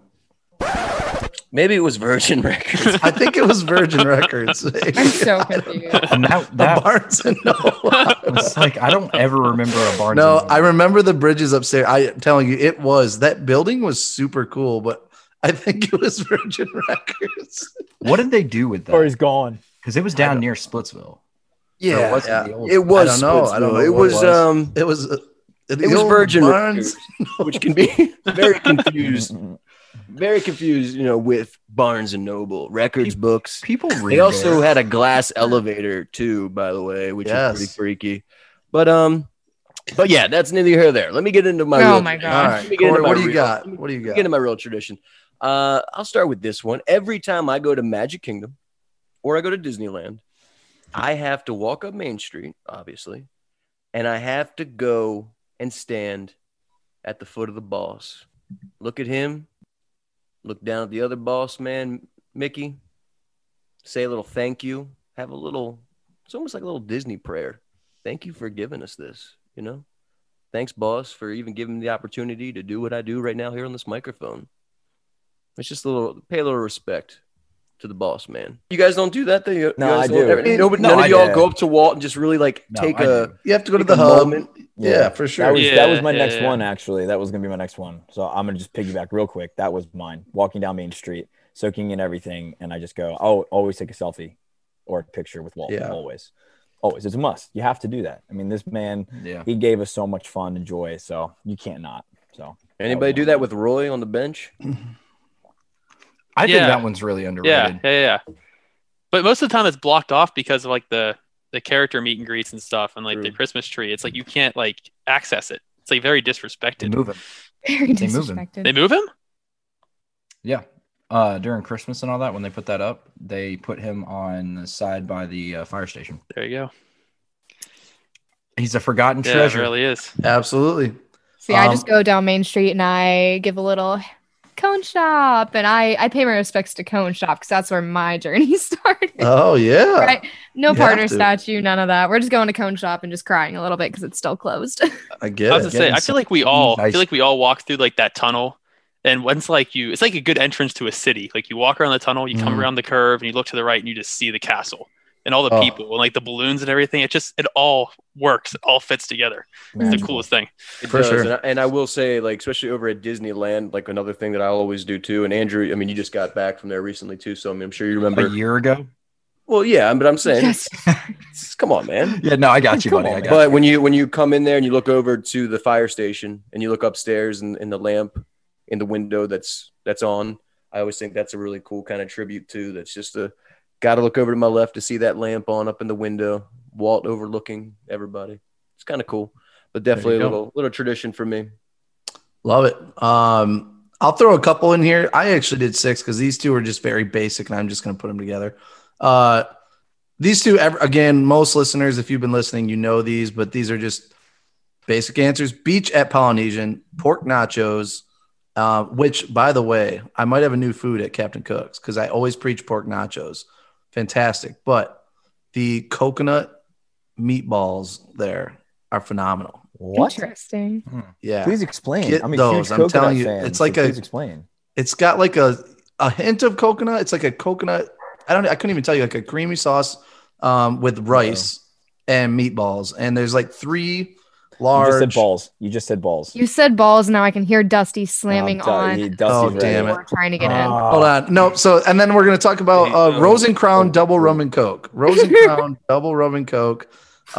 Maybe it was Virgin Records. I think it was Virgin Records. I'm so confused. And The that Barnes and Noble. was like, I don't ever remember a Barnes. No, and Noble. I remember the bridges upstairs. I'm telling you, that building was super cool, but I think it was Virgin Records. What did they do with Or he's that? gone. Because it was down near Splitsville. Yeah, was it the old- It was. I don't know. It what was. It was. It was Virgin Records, which can be very confused. Very confused, you know, with Barnes and Noble records, books. People read. They also there. had a glass elevator too, by the way, which Yes. is pretty freaky. But yeah, that's neither here nor there. Let me get into my. Oh real my tradition. God. All Let right, me get into Corey, my what do you real- got? let me What do you get got? into my real tradition. I'll start with this one. Every time I go to Magic Kingdom, before I go to Disneyland, I have to walk up Main Street, obviously, and I have to go and stand at the foot of the boss. Look at him. Look down at the other boss man, Mickey. Say a little thank you. Have a little, it's almost like a little Disney prayer. Thank you for giving us this, you know? Thanks, boss, for even giving me the opportunity to do what I do right now here on this microphone. It's just pay a little respect to the boss man. You guys don't do that, though? You No, guys I do. None of y'all do. go up to Walt and just really like take a. You have to go to Take the a hub. moment. Yeah, for sure. That was my next yeah. one, actually. That was going to be my next one. So I'm going to just piggyback real quick. That was mine. Walking down Main Street, soaking in everything. And I just go, oh, always take a selfie or a picture with Walt. Yeah. Always. It's a must. You have to do that. I mean, this man, Yeah. he gave us so much fun and joy. So you can't not. So Anybody do that with Roy on the bench? I think Yeah. that one's really underrated. Yeah. But most of the time it's blocked off because of like the character meet and greets and stuff and like True. the Christmas tree. It's like you can't like access it. It's like very They disrespected. move him. Very They move him. disrespected. They move him? Yeah. During Christmas and all that, when they put that up, they put him on the side by the fire station. There you go. He's a forgotten Yeah, it treasure. really is. Absolutely. See, I just go down Main Street and I give a little cone shop, and I pay my respects to cone shop because that's where my journey started. Oh yeah. Right? No You partner have to. statue, none of that. We're just going to cone shop and just crying a little bit because it's still closed. I get I was it. gonna say, I feel like we all Nice. walk through like that tunnel, and once like it's like a good entrance to a city. Like you walk around the tunnel, you come Mhm. around the curve, and you look to the right, and you just see the castle and all the Oh. people and like the balloons and everything. It all works. It all fits together. It's the Magical. coolest thing. It For does. sure. And I will say, like, especially over at Disneyland, like another thing that I'll always do too. And Andrew, I mean, you just got back from there recently too, so I mean, I'm sure you remember. A year ago? Well, yeah, but I'm saying, Yes. come on, man. Yeah, no, I got you, Come buddy. on, I got But when you come in there and you look over to the fire station and you look upstairs and in the lamp in the window that's on, I always think that's a really cool kind of tribute too. That's just got to look over to my left to see that lamp on up in the window, Walt overlooking everybody. It's kind of cool, but definitely a There you go. little tradition for me. Love it. I'll throw a couple in here. I actually did 6 because these two are just very basic, and I'm just going to put them together. These two, again, most listeners, if you've been listening, you know these, but these are just basic answers. Beach at Polynesian, pork nachos, which, by the way, I might have a new food at Captain Cook's because I always preach pork nachos. Fantastic. But the coconut meatballs there are phenomenal. What? Interesting. Yeah. Please explain. Get I'm a those. huge I'm coconut telling you, fan, it's like so a- please explain. It's got like a hint of coconut. It's like a coconut. I couldn't even tell you, like a creamy sauce with rice and meatballs. And there's like 3 large. You just said balls. You just said balls. You said balls. Now I can hear Dusty slamming on. Oh, damn it. We're trying to get in. Hold on. No. So, and then we're going to talk about Rose and Crown double rum and Coke. Rose and Crown double rum and Coke.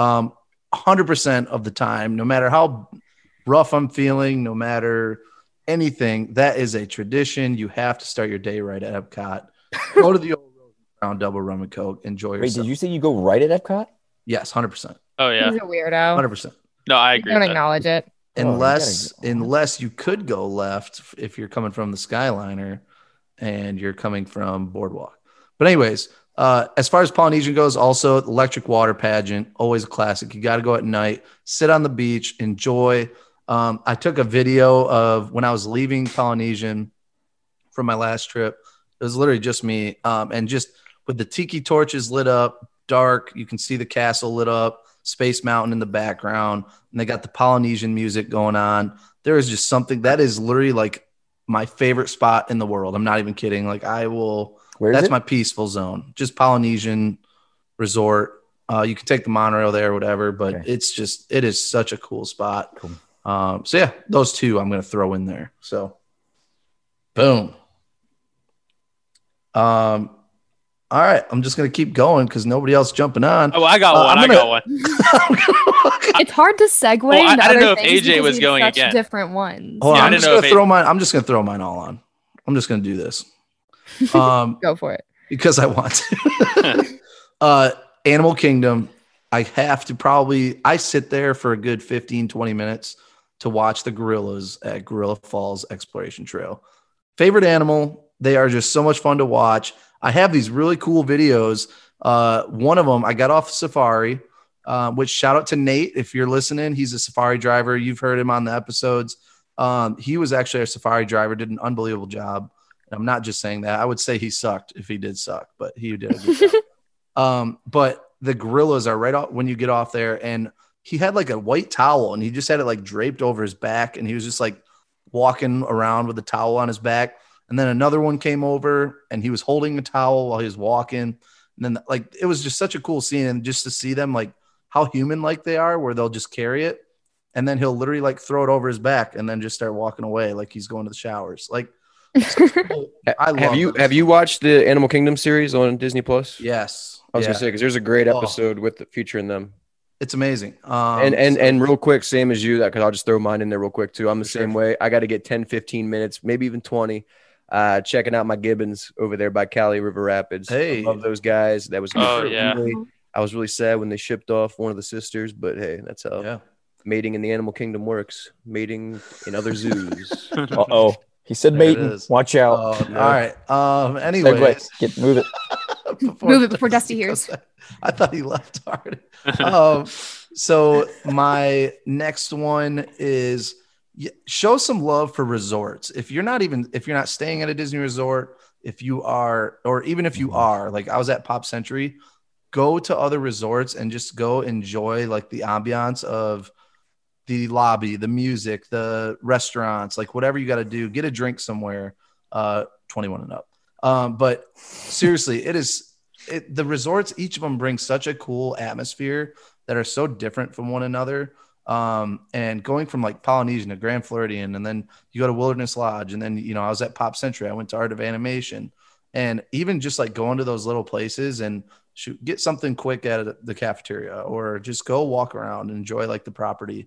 100% of the time, no matter how rough I'm feeling, no matter anything, that is a tradition. You have to start your day right at Epcot. Go to the old Rose and Crown double rum and Coke. Enjoy Wait, yourself. did you say you go right at Epcot? Yes, 100%. Oh yeah. He's a weirdo. 100%. No, I You agree. don't With that. acknowledge it. Unless you could go left if you're coming from the Skyliner and you're coming from Boardwalk. But anyways, as far as Polynesian goes, also electric water pageant, always a classic. You got to go at night, sit on the beach, enjoy. I took a video of when I was leaving Polynesian from my last trip. It was literally just me, and just with the tiki torches lit up, dark. You can see the castle lit up, Space Mountain in the background, and they got the Polynesian music going on. There is just something that is literally like my favorite spot in the world. I'm not even kidding. Like I will. Where is That's it? my peaceful zone. Just Polynesian Resort. You can take the monorail there or whatever, but Okay. it is such a cool spot. Cool. So yeah, those two I'm going to throw in there. So boom. All right. I'm just going to keep going because nobody else jumping on. Oh, I got one. I'm I got one. It's hard to segue. Well, I into didn't other know if things AJ because was we have going such again. Different ones. Hold on, Yeah, I I'm didn't just know going to if throw mine. I'm just going to throw mine all on. I'm just going to do this. Go for it. Because I want to. Animal Kingdom. I have to I sit there for a good 15, 20 minutes to watch the gorillas at Gorilla Falls Exploration Trail. Favorite animal, They are just so much fun to watch. I have these really cool videos. One of them, I got off Safari, which shout out to Nate. If you're listening, he's a Safari driver. You've heard him on the episodes. He was actually a Safari driver, did an unbelievable job. And I'm not just saying that. I would say he sucked if he did suck, but he did a good job. But the gorillas are right off when you get off there. And he had like a white towel and he just had it like draped over his back. And he was just like walking around with the towel on his back. And then another one came over and he was holding the towel while he was walking. And then like, it was just such a cool scene. And just to see them, like how human like they are, where they'll just carry it. And then he'll literally like throw it over his back and then just start walking away. Like he's going to the showers. Like, I love have you watched the Animal Kingdom series on Disney Plus? Yes. I was gonna say, because there's a great episode with featuring them. It's amazing. And real quick, same as you, that because I'll just throw mine in there real quick too. I'm the same way. I got to get 10, 15 minutes, maybe even 20. Checking out my Gibbons over there by Cali River Rapids. Hey, I love those guys. That was yeah. I was really sad when they shipped off one of the sisters, but hey, that's how mating in the animal kingdom works. Mating in other zoos. Uh-oh. He said mating. Watch out. All right. Anyways. Move it. Move it before Dusty hears. I thought he left hard. So my next one is show some love for resorts. If you're not staying at a Disney resort, if you are, or even if you are, like I was at Pop Century, go to other resorts and just go enjoy like the ambiance of the lobby, the music, the restaurants, like whatever you got to do, get a drink somewhere, 21 and up. But seriously, the resorts, each of them bring such a cool atmosphere that are so different from one another. And going from like Polynesian to Grand Floridian, and then you go to Wilderness Lodge, and then, I was at Pop Century, I went to Art of Animation, and even just like going to those little places and get something quick at the cafeteria, or just go walk around and enjoy like the property.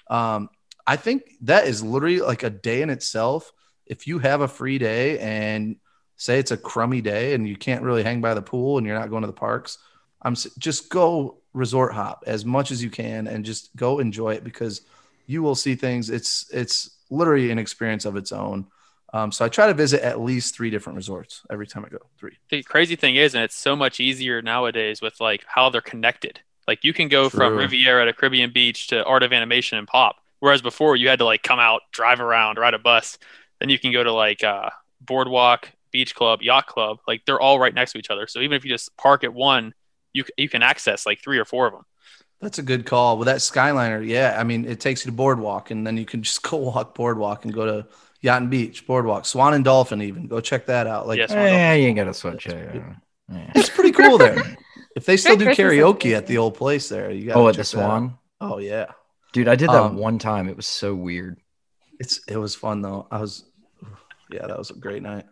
I think that is literally like a day in itself. If you have a free day and say it's a crummy day and you can't really hang by the pool and you're not going to the parks, just go resort hop as much as you can and just go enjoy it, because you will see things. It's literally an experience of its own. So I try to visit at least 3 different resorts every time I go. 3. The crazy thing is, and it's so much easier nowadays with like how they're connected. Like you can go from Riviera to Caribbean Beach to Art of Animation and Pop. Whereas before you had to like come out, drive around, ride a bus. Then you can go to like Boardwalk, Beach Club, Yacht Club. Like they're all right next to each other. So even if you just park at one, you can access like 3 or 4 of them. That's a good call. With that Skyliner, yeah. I mean, it takes you to Boardwalk, and then you can just go walk Boardwalk and go to Yacht and Beach, Boardwalk, Swan and Dolphin even. Go check that out. Like, you ain't got to switch. It's pretty cool there. If they still do karaoke at the old place there, you got at the Swan. Oh yeah, dude, I did that one time. It was so weird. It was fun though. that was a great night.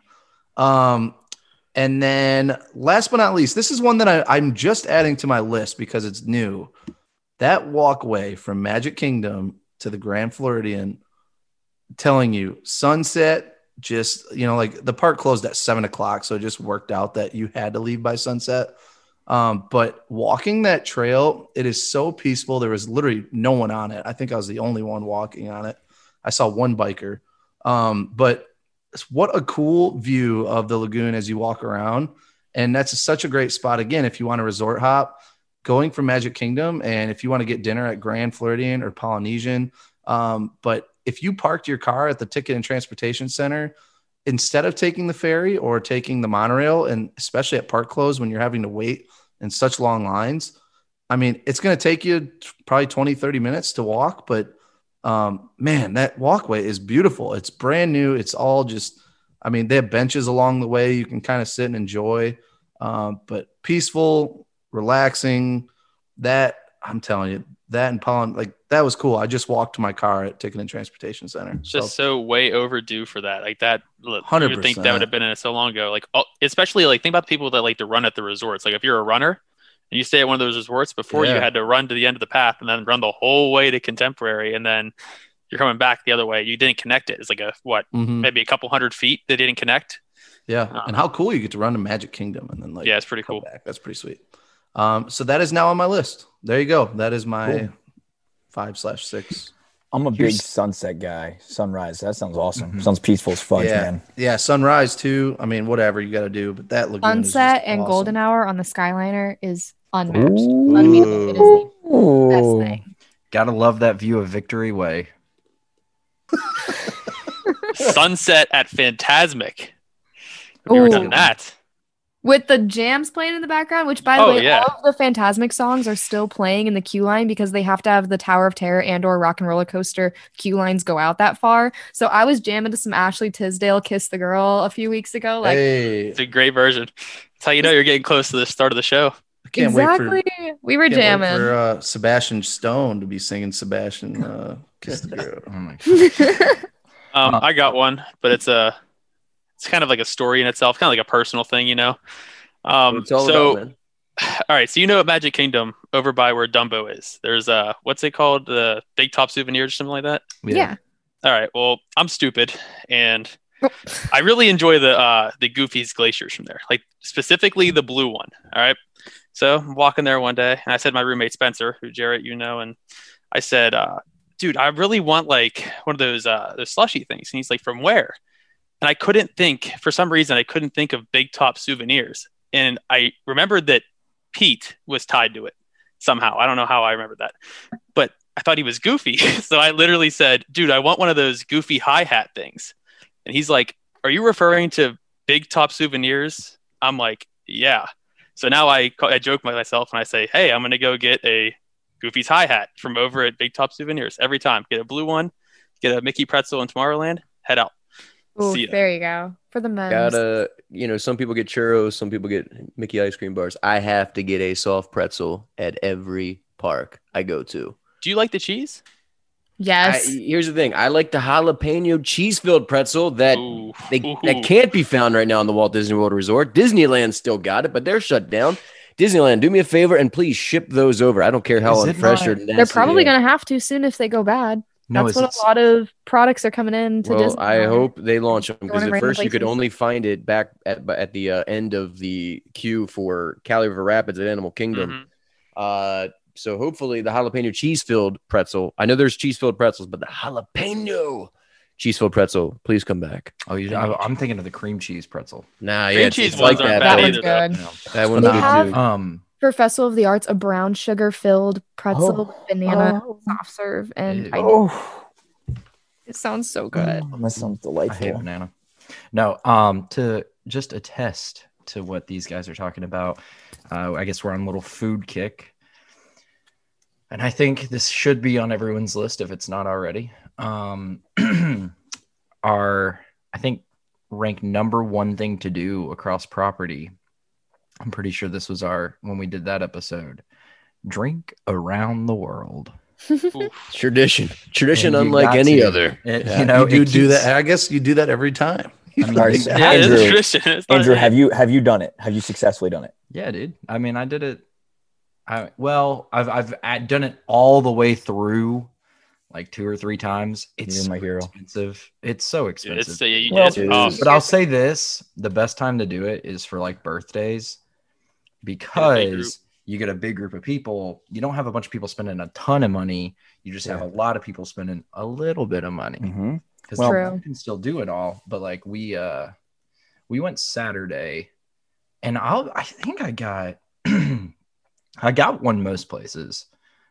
And then last but not least, this is one that I'm just adding to my list because it's new. That walkway from Magic Kingdom to the Grand Floridian, telling you sunset, just, like the park closed at 7:00. So it just worked out that you had to leave by sunset. But walking that trail, it is so peaceful. There was literally no one on it. I think I was the only one walking on it. I saw one biker. But what a cool view of the lagoon as you walk around. And that's such a great spot. Again, if you want to resort hop, going from Magic Kingdom, and if you want to get dinner at Grand Floridian or Polynesian. But if you parked your car at the Ticket and Transportation Center, instead of taking the ferry or taking the monorail, and especially at park close when you're having to wait in such long lines, I mean, it's going to take you probably 20, 30 minutes to walk, but man, that walkway is beautiful. It's brand new. It's all just, they have benches along the way. You can kind of sit and enjoy, but peaceful, relaxing. That, I'm telling you, that and Pollen, like that was cool. I just walked to my car at Ticket and Transportation Center. Just so way overdue for that. Like that, 100%. You would think that would have been in it so long ago. Like, especially like think about the people that like to run at the resorts. Like if you're a runner and you stay at one of those resorts, before you had to run to the end of the path and then run the whole way to Contemporary, and then you're coming back the other way. You didn't connect it. It's like maybe a couple 100 feet that didn't connect. Yeah. And how cool you get to run to Magic Kingdom and then it's pretty cool. Back. That's pretty sweet. So that is now on my list. There you go. That is my 5/6. I'm a big sunset guy. Sunrise. That sounds awesome. Sounds peaceful as fudge, man. Yeah, sunrise too. I mean, whatever you got to do, but that lagoon Sunset is just and awesome. golden hour on the Skyliner is unmatched. Unbeatable. It is the best thing. Gotta love that view of Victory Way. Sunset at Phantasmic. Have you ever done that? With the jams playing in the background, which by the way, all of the Phantasmic songs are still playing in the queue line because they have to have the Tower of Terror and or Rock and Roller Coaster queue lines go out that far. So I was jamming to some Ashley Tisdale, Kiss the Girl a few weeks ago. Like, it's a great version. That's how you know you're getting close to the start of the show. I can't wait for we were jamming for Sebastian Stone to be singing Sebastian Kiss the Girl. Oh my God. I got one, but it's kind of like a story in itself, kind of like a personal thing, you know. It's all about, man. All right, so you know at Magic Kingdom over by where Dumbo is, there's what's it called, the Big Top Souvenir or something like that. Yeah. All right, well, I'm stupid and I really enjoy the Goofy's glaciers from there, like specifically the blue one. All right, so I'm walking there one day and I said to my roommate Spencer, who Jarrett you know, and I said, dude, I really want like one of those slushy things. And he's like, from where? And I couldn't think, for some reason, I couldn't think of Big Top Souvenirs. And I remembered that Pete was tied to it somehow. I don't know how I remembered that, but I thought he was Goofy. So I literally said, dude, I want one of those Goofy hi-hat things. And he's like, are you referring to Big Top Souvenirs? I'm like, yeah. So now I joke with myself and I say, hey, I'm going to go get a Goofy's hi-hat from over at Big Top Souvenirs every time. Get a blue one, get a Mickey pretzel in Tomorrowland, head out. Ooh, there you go. For the men. Gotta, some people get churros, some people get Mickey ice cream bars. I have to get a soft pretzel at every park I go to. Do you like the cheese? Yes. Here's the thing. I like the jalapeno cheese-filled pretzel that can't be found right now in the Walt Disney World Resort. Disneyland still got it, but they're shut down. Disneyland, do me a favor and please ship those over. I don't care how unfresh or nasty. They're probably going to have to soon if they go bad. That's what a lot of products are coming in to Disney. I hope they launch them because at first you could only find it back at the end of the queue for Cali River Rapids at Animal Kingdom. So hopefully the jalapeno cheese-filled pretzel. I know there's cheese-filled pretzels, but the jalapeno cheese-filled pretzel, please come back. Oh, I'm thinking of the cream cheese pretzel. Nah, cream cheese ones like that one's good. That one's good too. For Festival of the Arts, a brown sugar-filled pretzel with banana soft serve, and it sounds so good. That sounds delightful. I hate banana. No, to just attest to what these guys are talking about, I guess we're on a little food kick, and I think this should be on everyone's list if it's not already. I think ranked number one thing to do across property. I'm pretty sure this was when we did that episode. Drink around the world. Tradition unlike any other. You do that. I guess you do that every time. Andrew, have you done it? Have you successfully done it? Yeah, dude. I mean, I did it. I've done it all the way through, like 2 or 3 times. It's my hero. Expensive. It's so expensive. But I'll say this: the best time to do it is for like birthdays, because you get a big group of people. You don't have a bunch of people spending a ton of money. You just have a lot of people spending a little bit of money. Because you can still do it all. But like we went Saturday, and I think I got I got one most places.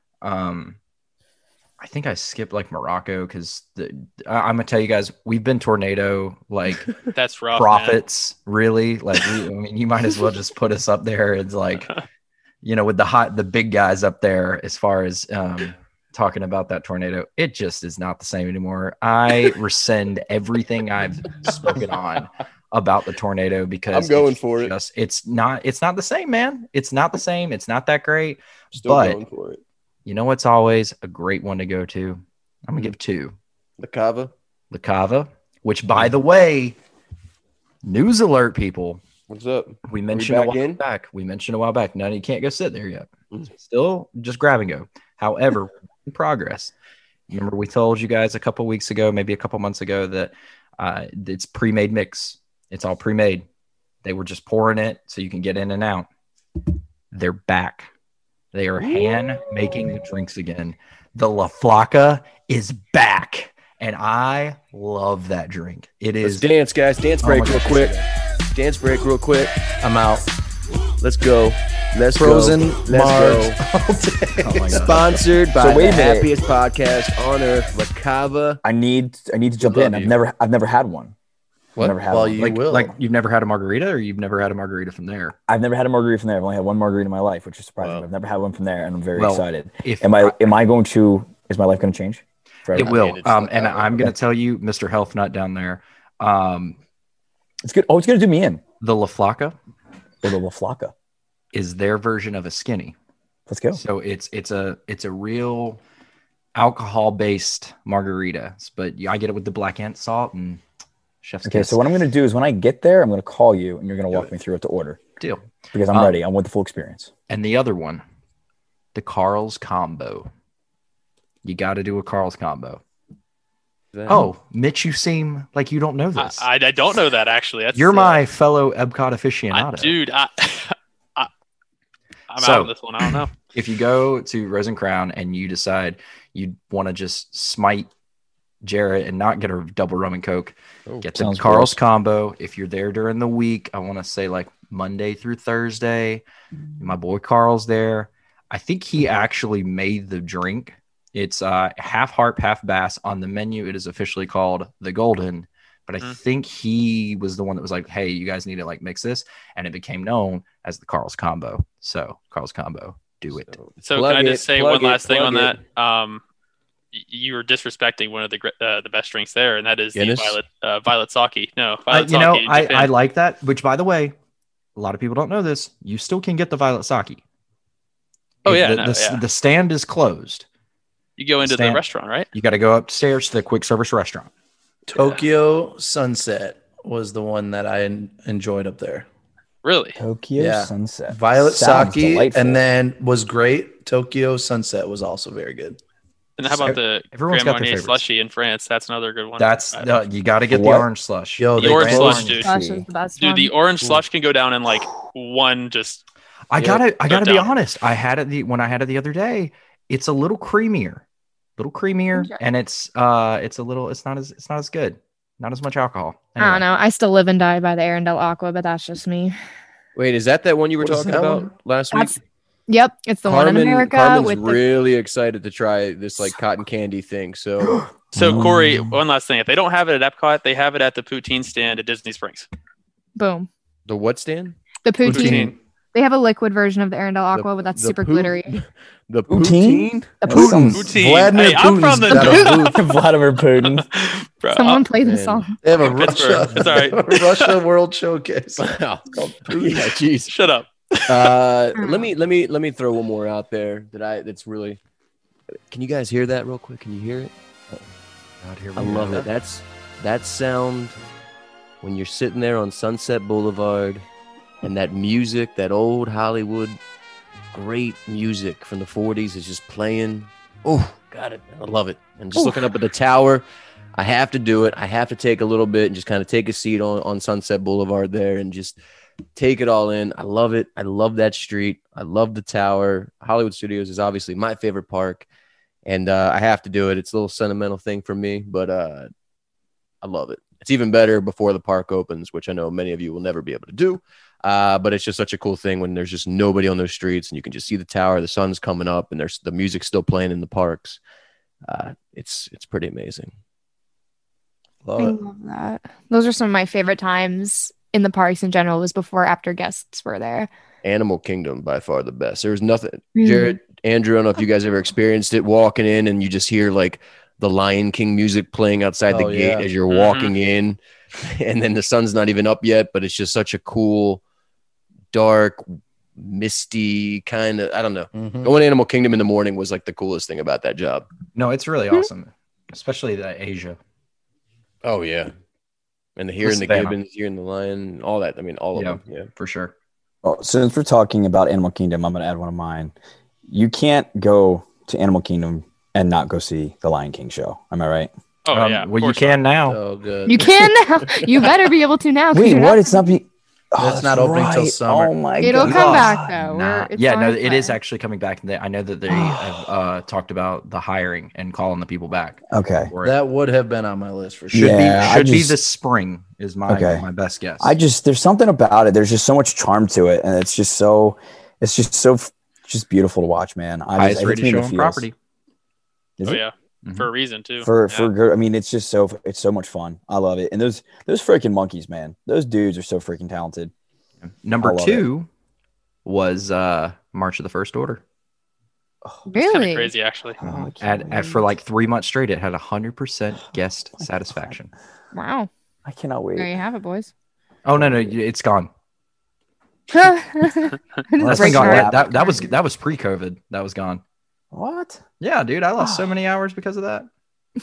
I think I skipped like Morocco because I'm gonna tell you guys, we've been tornado like that's rough, prophets, man. Really. Like I mean, you might as well just put us up there. It's like, with the big guys up there as far as talking about that tornado. It just is not the same anymore. I rescind everything I've spoken on about the tornado because I'm going for it. It's not the same, man. It's not the same. It's not that great. Still going for it. You know what's always a great one to go to? I'm going to give 2. La Cava, which, by the way, news alert, people. What's up? We mentioned a while back. No, you can't go sit there yet. Still just grab and go. However, in progress. Remember, we told you guys a couple weeks ago, maybe a couple months ago, that it's pre-made mix. It's all pre-made. They were just pouring it so you can get in and out. They're back. They are hand making the drinks again. The La Flaca is back, and I love that drink. It Let's is. dance, guys. Dance break real quick. Dance break real quick. I'm out. Let's go. Let's Frozen go. Mars Let's all day. Oh my God. Sponsored by So wait the a minute. happiest podcast on earth, La Cava. I need to jump love in. you. I've never had one. What? I've never had Well, one. you will. Like you've never had a margarita, or you've never had a margarita from there. I've never had a margarita from there. I've only had one margarita in my life, which is surprising. Wow. But I've never had one from there, and I'm very Well, excited. If Is my life going to change? Forever? it will, it's La and Cava. I'm going to tell you, Mr. Health Nut down there, It's good. Oh, it's going to do me in. the La Flaca Or the La Flaca. is their version of a skinny. Let's go. So it's a real alcohol based margarita, but I get it with the black ant salt and chef's Okay, kiss. so what I'm going to do is when I get there, I'm going to call you, and you're going to walk me through what to order Deal. because I'm ready. I want the full experience. And the other one, the Carl's combo. You got to do a Carl's combo. Oh, Mitch, you seem like you don't know this. I don't know that actually. That's, You're my fellow Epcot aficionado. dude. I'm So- out on this one. I don't know. If you go to Rose and Crown and you decide you want to just smite Jarrett and not get a double rum and Coke, get the sounds Carl's gross. combo. If you're there during the week, I want to say like Monday through Thursday. My boy Carl's there. I think he actually made the drink. It's half harp, half bass. On the menu, it is officially called the Golden. But I think he was the one that was like, hey, you guys need to like mix this. And it became known as the Carl's combo. So Carl's combo, do it. So Plug can I it, just say plug one it, last thing on plug that? You were disrespecting one of the best drinks there, and that is Guinness? the violet sake. No, violet You know, sake. in I Japan. like that, which by the way, a lot of people don't know this. You still can get the violet sake. Oh, yeah, The stand is closed. You go into the stand- restaurant, right? You got to go upstairs to the quick service restaurant. Tokyo Sunset was the one that I enjoyed up there. Really? Tokyo Yeah. Sunset. Violet Sounds sake, delightful. and then was great. Tokyo Sunset was also very good. And how about the Everyone's Grand got their Marnier favorites. slushy in France? That's another good one. That's you got to get What? the orange slush. Yo, The they orange ran- slush, dude. Gosh, that's the best Dude, one. the orange slush can go down in like one just. I gotta be down. honest. I had it when I had it the other day. It's a little creamier, Okay. and it's not as good. Not as much alcohol. I don't know. I still live and die by the Arendelle Aqua, but that's just me. Wait, is that one you were What is talking that about one? last week? That's Yep, it's the one in America Carmen's with the really excited to try this like cotton candy thing. So So Corey, one last thing: if they don't have it at Epcot, they have it at the poutine stand at Disney Springs. boom. the what stand? The poutine. Poutine. They have a liquid version of the Arendelle Aqua, but that's the super pout- glittery. The Poutine? poutine? The That poutine. sounds- Poutine. Vladimir Hey, I'm from Putin's got a the. booth. Vladimir Putin. Bro, Someone play the man. song. They have a Pittsburgh. Russia, It's all right. they have a Russia World Showcase. Wow. Yeah, jeez. Shut up. Let me throw one more out there that's really. Can you guys hear that real quick? Can you hear it? God, here we I go. love it. That sound when you're sitting there on Sunset Boulevard and that music, that old Hollywood great music from the 40s is just playing. Oh, got it. I love it. And just looking up at the tower, I have to do it. I have to take a little bit and just kind of take a seat on Sunset Boulevard there and just take it all in. I love it. I love that street. I love the tower. Hollywood Studios is obviously my favorite park. And I have to do it. It's a little sentimental thing for me, but I love it. It's even better before the park opens, which I know many of you will never be able to do. But it's just such a cool thing when there's just nobody on those streets and you can just see the tower, the sun's coming up, and there's the music still playing in the parks. It's pretty amazing. Love I it. love that. Those are some of my favorite times in the parks in general. Was before or after guests were there. Animal Kingdom by far the best. There was nothing. Mhm. Jared, Andrew, I don't know if you guys ever experienced it, walking in and you just hear like the Lion King music playing outside the Oh, gate yeah. as you're walking in, and then the sun's not even up yet, but it's just such a cool, dark, misty kind of. I don't know. Mhm. Going to Animal Kingdom in the morning was like the coolest thing about that job. No, it's really awesome, especially the Asia. Oh yeah, and the hearing the Savannah. gibbons, hearing the lion, all that. I mean, all of them. Yeah. For sure. Well, since we're talking about Animal Kingdom, I'm going to add one of mine. You can't go to Animal Kingdom and not go see the Lion King show. Am I right? Oh yeah. of Well, you course can now. Oh good. You can now. You better be able to now. 'cause Wait, you're what? not- It's not be. That's not opening till summer. Oh my It'll god. come back though. Nah. It's Yeah, on no, its it is way. actually coming back. I know that they have talked about the hiring and calling the people back. Okay. for it. That would have been on my list for sure. should Yeah, be I be just- this spring is my Okay. my best guess. There's something about it. There's just so much charm to it, and it's just beautiful to watch, man. Highest it hits rated me in show the on feels. property. Is Oh it? yeah, Mhm. for a reason too. For Yeah. good. I mean, it's just it's so much fun. I love it. And those freaking monkeys, man. Those dudes are so freaking talented. Number I love 2 was March of the First Order. It's kind of Really? crazy actually. Oh, I can't At for wait. like 3 months straight, it had 100% guest satisfaction. Wow. I cannot wait. There you have it, boys. Oh no, it's gone. Well, That's Break been gone. your heart. That was pre-COVID. That was gone. What? Yeah, dude, I lost so many hours because of that.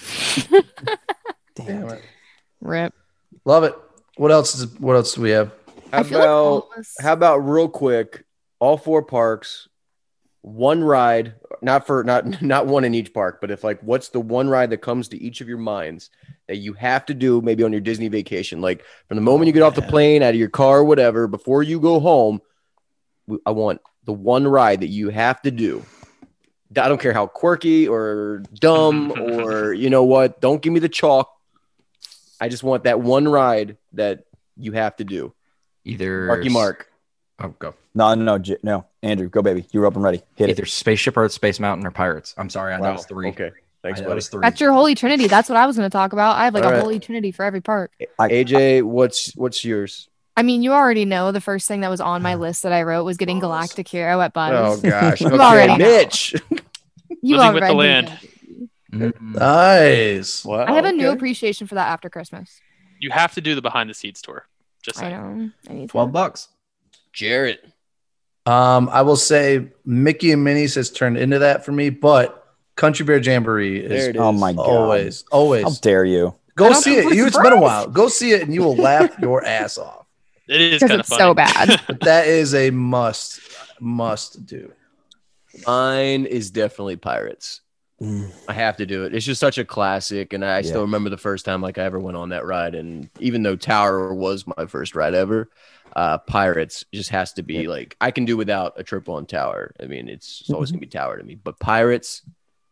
Damn it. Rip. Love it. What else do we have? How I feel like all about of us- how about real quick? All 4 parks, one ride. Not one in each park, but if like, what's the one ride that comes to each of your minds that you have to do maybe on your Disney vacation? Like from the moment you get off the plane, out of your car, whatever, before you go home, I want the one ride that you have to do. I don't care how quirky or dumb or you know what. Don't give me the chalk. I just want that one ride that you have to do. Either Marky Mark. Oh, go. No. Andrew, go baby. You're up and ready. Hit Either it. Spaceship Earth, Space Mountain, or Pirates. I'm sorry, I know Wow. it's 3. Okay. Thanks, I know buddy. it's 3. That's your holy trinity. That's what I was going to talk about. I have like All a right. holy trinity for every part. AJ, what's yours? I mean, you already know the first thing that was on my list that I wrote was getting Galactic Hero at Buzz. Oh gosh. You Okay, already know. Mitch. You Living with the already land. know. Mm. Nice. Wow, I have a new okay. appreciation for that after Christmas. You have to do the behind the scenes tour. Just I saying. know. I need to. $12. Jarrett. I will say Mickey and Minnie's has turned into that for me, but Country Bear Jamboree There is it is. Oh my god. always. How dare you? Go I don't see think it. we're It's been a surprised. while. Go see it and you will laugh your ass off. It is Because kind of it's funny. so bad. But that is a must do. Mine is definitely Pirates. I have to do it. It's just such a classic, and I still remember the first time like I ever went on that ride. And even though Tower was my first ride ever, Pirates just has to be like I can do without a trip on Tower. I mean, it's always gonna be Tower to me. But Pirates,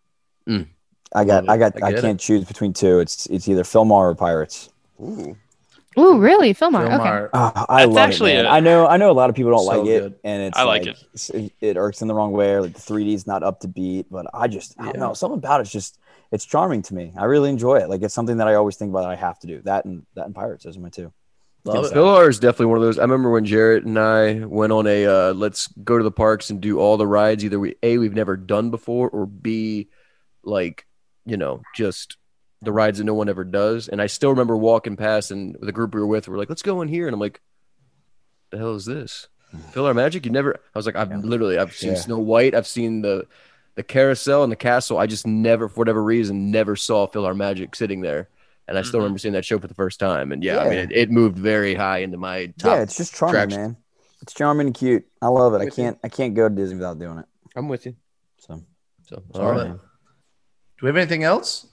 I get can't choose between two. It's either Fillmore or Pirates. ooh, Ooh, really? Fillmore. Okay. Fillmore. I That's love actually it, man. a- I know a lot of people don't So like it, good. and it's I like it. it irks in the wrong way. Or like the 3D is not up to beat, but I don't know, something about it's just it's charming to me. I really enjoy it. Like it's something that I always think about that I have to do. That and Pirates. Those are my two. Love it. Philhar is definitely one of those. I remember when Jarrett and I went on a let's go to the parks and do all the rides. Either we've never done before, or B, like just the rides that no one ever does. And I still remember walking past and the group we were with were like, let's go in here. And I'm like, the hell is this? Philhar Magic? You never, I was like, I've seen Snow White. I've seen the carousel and the castle. I just never, for whatever reason, never saw Philhar Magic sitting there. And I still remember seeing that show for the first time. And I mean, it moved very high into my top. Yeah, it's just charming, attraction. man. It's charming and cute. I love it. With you. I can't go to Disney without doing it. I'm with you. So All right. Do we have anything else?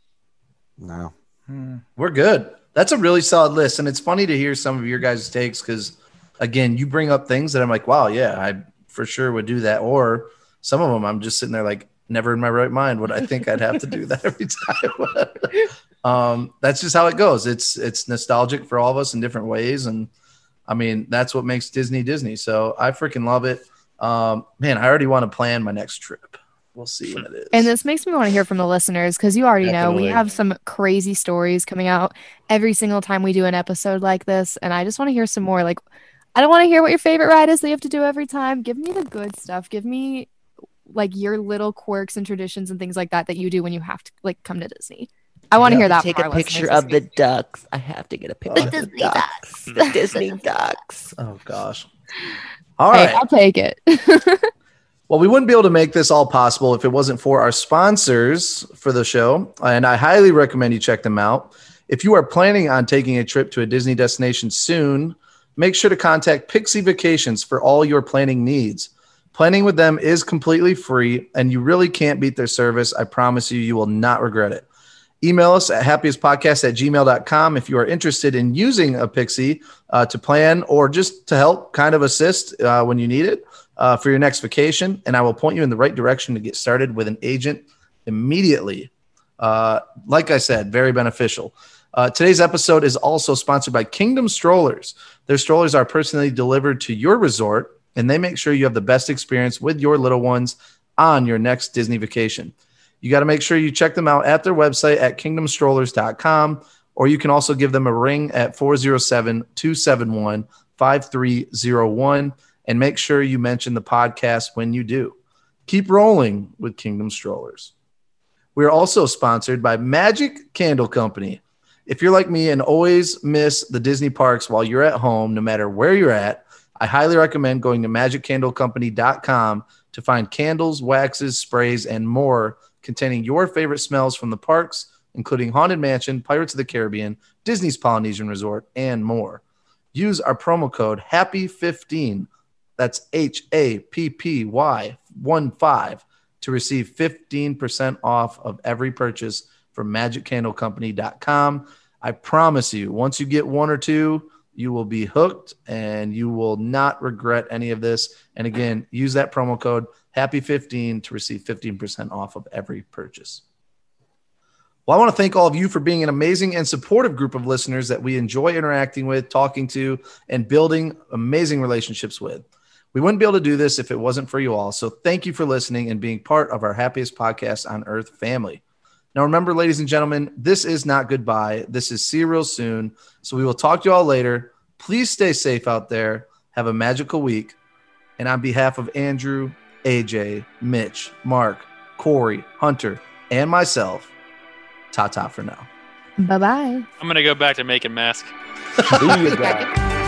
no. We're good. That's a really solid list. And it's funny to hear some of your guys' takes because, again, you bring up things that I'm like, wow, yeah, I for sure would do that. Or some of them I'm just sitting there like, never in my right mind would I think I'd have to do that every time. That's just how it goes. It's nostalgic for all of us in different ways. And, I mean, that's what makes Disney Disney. So I freaking love it. Man, I already want to plan my next trip. We'll see when it is. And this makes me want to hear from the listeners because you already know we Definitely. have some crazy stories coming out every single time we do an episode like this. And I just want to hear some more. Like, I don't want to hear what your favorite ride is that you have to do every time. Give me the good stuff. Give me like your little quirks and traditions and things like that you do when you have to like come to Disney. I want to hear that. Take from a our picture listeners of this the week. ducks. I have to get a picture of the ducks. The Disney ducks. Oh, gosh. All Hey, right. I'll take it. Well, we wouldn't be able to make this all possible if it wasn't for our sponsors for the show, and I highly recommend you check them out. If you are planning on taking a trip to a Disney destination soon, make sure to contact Pixie Vacations for all your planning needs. Planning with them is completely free, and you really can't beat their service. I promise you, you will not regret it. Email us at happiestpodcast@gmail.com if you are interested in using a Pixie to plan or just to help kind of assist when you need it for your next vacation. And I will point you in the right direction to get started with an agent immediately. Like I said, very beneficial. Today's episode is also sponsored by Kingdom Strollers. Their strollers are personally delivered to your resort, and they make sure you have the best experience with your little ones on your next Disney vacation. You got to make sure you check them out at their website at kingdomstrollers.com, or you can also give them a ring at 407-271-5301 and make sure you mention the podcast when you do. Keep rolling with Kingdom Strollers. We are also sponsored by Magic Candle Company. If you're like me and always miss the Disney parks while you're at home, no matter where you're at, I highly recommend going to magiccandlecompany.com to find candles, waxes, sprays, and more containing your favorite smells from the parks, including Haunted Mansion, Pirates of the Caribbean, Disney's Polynesian Resort, and more. Use our promo code HAPPY15, that's HAPPY 15, to receive 15% off of every purchase from magiccandlecompany.com. I promise you, once you get one or two, you will be hooked and you will not regret any of this. And again, use that promo code HAPPY15 to receive 15% off of every purchase. Well, I want to thank all of you for being an amazing and supportive group of listeners that we enjoy interacting with, talking to, and building amazing relationships with. We wouldn't be able to do this if it wasn't for you all. So thank you for listening and being part of our happiest podcast on earth family. Now, remember, ladies and gentlemen, this is not goodbye. This is see you real soon. So we will talk to you all later. Please stay safe out there. Have a magical week. And on behalf of Andrew, AJ, Mitch, Mark, Corey, Hunter, and myself, ta-ta for now. Bye-bye. I'm going to go back to making masks. See you guys.